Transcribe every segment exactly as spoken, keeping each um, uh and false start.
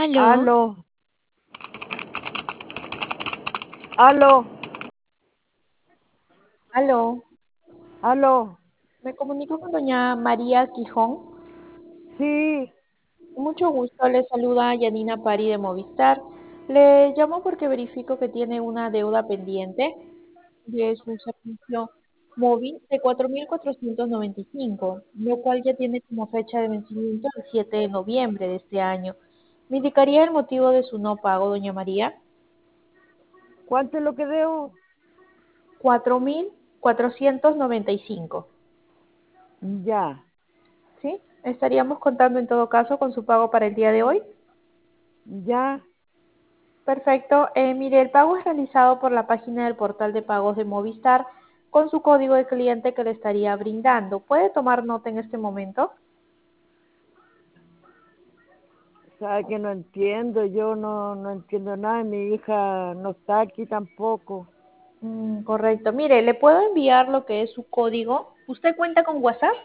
¿Aló? Aló, aló, Aló, aló. me comunico con doña María Quijón. Sí, Mucho gusto, le saluda Yanina Pari de Movistar. Le llamo porque verifico que tiene una deuda pendiente de su servicio móvil de cuatro mil cuatrocientos noventa y cinco, lo cual ya tiene como fecha de vencimiento el siete de noviembre de este año. ¿Me indicaría el motivo de su no pago, doña María? ¿cuánto es lo que debo? Cuatro mil cuatrocientos noventa y cinco. Ya, ¿Sí? Estaríamos contando en todo caso con su pago para el día de hoy. ya, Perfecto. Eh, mire, el pago es realizado por la página del portal de pagos de Movistar con su código de cliente que le estaría brindando. ¿Puede tomar nota en este momento? sabe que no entiendo, yo no, no entiendo nada, mi hija no está aquí tampoco. Mm, correcto. Mire, le puedo enviar lo que es su código. ¿Usted cuenta con WhatsApp?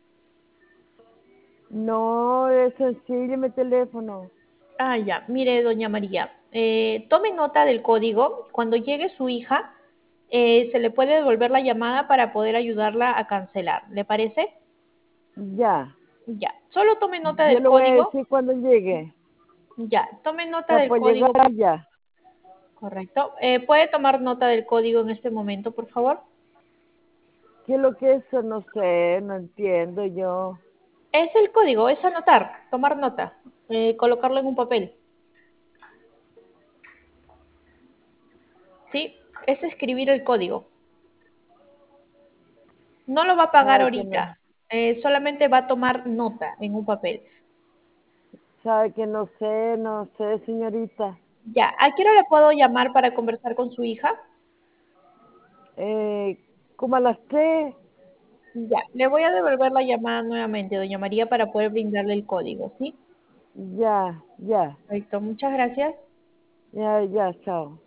No, es sencillo mi teléfono. Ah, ya. Mire, doña María, eh, tome nota del código. Cuando llegue su hija, eh, se le puede devolver la llamada para poder ayudarla a cancelar. ¿Le parece? Ya, Ya. Solo tome nota yo del le voy a código. decir cuando llegue, Ya. Tome nota para del por llegar código. ya. Correcto. Eh, ¿puede tomar nota del código en este momento, por favor? ¿Qué es lo que es eso? No sé, no entiendo yo. Es el código, es anotar, tomar nota, eh, colocarlo en un papel. ¿Sí? Es escribir el código. No lo va a pagar Sabe que no, ahorita, eh, solamente va a tomar nota en un papel. sabe que no sé, no sé, señorita. Ya, ¿a qué hora le puedo llamar para conversar con su hija? Eh, como a las tres, Ya, le voy a devolver la llamada nuevamente, doña María, para poder brindarle el código, ¿sí? ya, ya, Perfecto, muchas gracias. ya, ya, chao.